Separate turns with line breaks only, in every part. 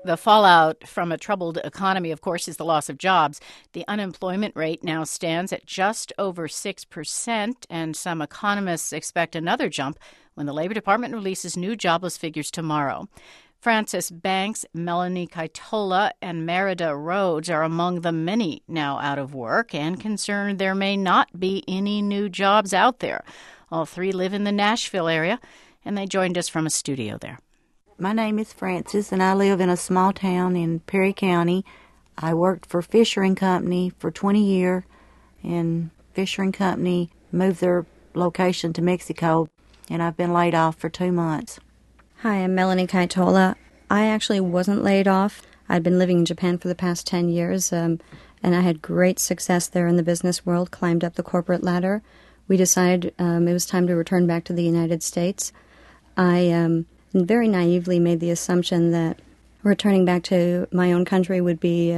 The fallout from a troubled economy, of course, is the loss of jobs. The unemployment rate now stands at just over 6%, and some economists expect another jump when the Labor Department releases new jobless figures tomorrow. Frances Banks, Melanie Kaitola, and Merida Rhodes are among the many now out of work and concerned there may not be any new jobs out there. All three live in the Nashville area, and they joined us from a studio there.
My name is Frances, and I live in a small town in Perry County. I worked for Fisher & Company for 20 years, and Fisher & Company moved their location to Mexico, and I've been laid off for 2 months.
Hi, I'm Melanie Kaitola. I actually wasn't laid off. I'd been living in Japan for the past 10 years, and I had great success there in the business world, climbed up the corporate ladder. We decided it was time to return back to the United States. I very naively made the assumption that returning back to my own country would be,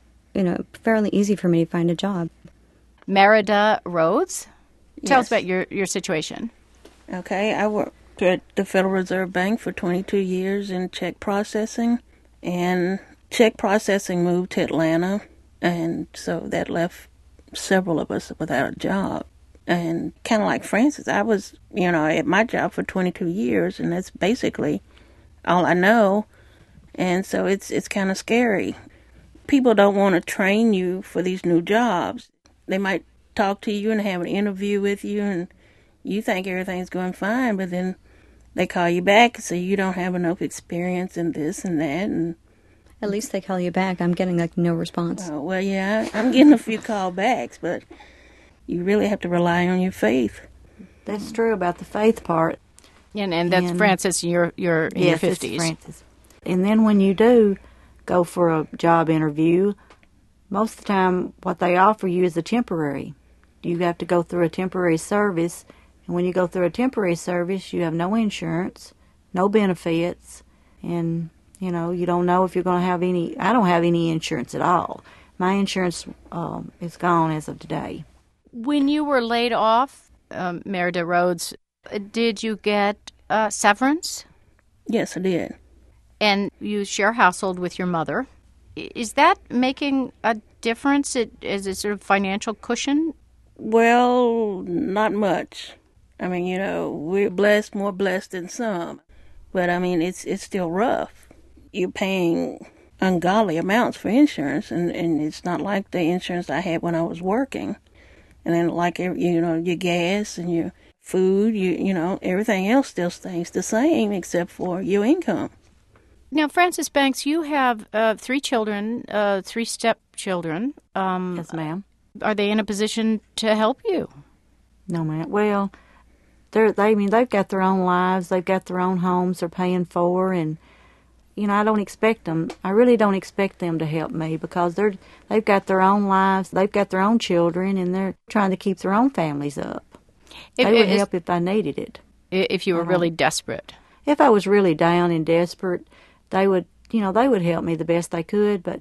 fairly easy for me to find a job.
Merida Rhodes, tell us
Yes.
about your situation.
Okay, I worked at the Federal Reserve Bank for 22 years in check processing, and check processing moved to Atlanta, and so that left several of us without a job. And kind of like Frances, I was, at my job for 22 years, and that's basically all I know. And so it's kind of scary. People don't want to train you for these new jobs. They might talk to you and have an interview with you, and you think everything's going fine, but then they call you back and say you don't have enough experience in this and that. And
At least they call you back. I'm getting, no response.
well, yeah, I'm getting a few callbacks, but you really have to rely on your faith.
That's true about the faith part.
And that's Frances, you're in your
Yes,
50s.
it's Frances. And then when you do go for a job interview, most of the time what they offer you is a temporary. You have to go through a temporary service, and when you go through a temporary service, you have no insurance, no benefits, and, you don't know if you're going to have any. I don't have any insurance at all. My insurance is gone as of today.
When you were laid off, Merida Rhodes, did you get severance?
Yes, I did.
And you share a household with your mother. Is that making a difference as a sort of financial cushion?
Well, not much. I mean, we're blessed, more blessed than some. But, it's still rough. You're paying ungodly amounts for insurance, and it's not like the insurance I had when I was working. And then, your gas and your food, everything else still stays the same except for your income.
Now, Frances Banks, you have 3 children, 3 stepchildren.
Yes, ma'am.
Are they in a position to help you?
No, ma'am. Well, they've got their own lives. They've got their own homes they're paying for, and I don't expect them. I really don't expect them to help me because they've got their own lives. They've got their own children, and they're trying to keep their own families up. They would help if I needed it.
If you were really desperate.
If I was really down and desperate, they would help me the best they could. But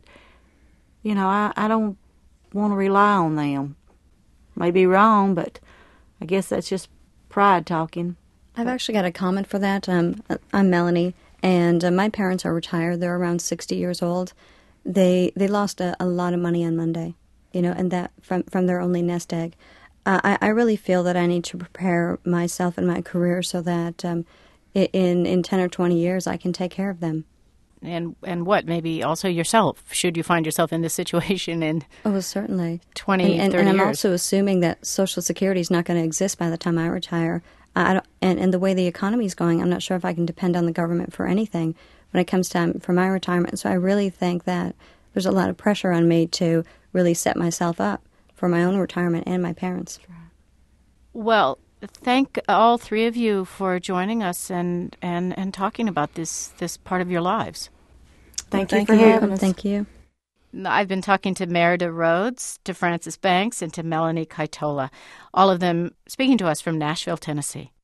I don't want to rely on them. May be wrong, but I guess that's just pride talking.
I've actually got a comment for that. I'm Melanie, and my parents are retired. They're around 60 years old. They lost a lot of money on Monday, and that from their only nest egg. I really feel that I need to prepare myself and my career so that in 10 or 20 years I can take care of them.
And what? Maybe also yourself, should you find yourself in this situation in
certainly
20, 30
and
years.
I'm also assuming that Social Security is not going to exist by the time I retire. And the way the economy is going, I'm not sure if I can depend on the government for anything when it comes time for my retirement. So I really think that there's a lot of pressure on me to really set myself up for my own retirement and my parents.
Well, thank all 3 of you for joining us and talking about this part of your lives.
Thank you for having us.
Thank you.
I've been talking to Merida Rhodes, to Frances Banks, and to Melanie Kaitola, all of them speaking to us from Nashville, Tennessee.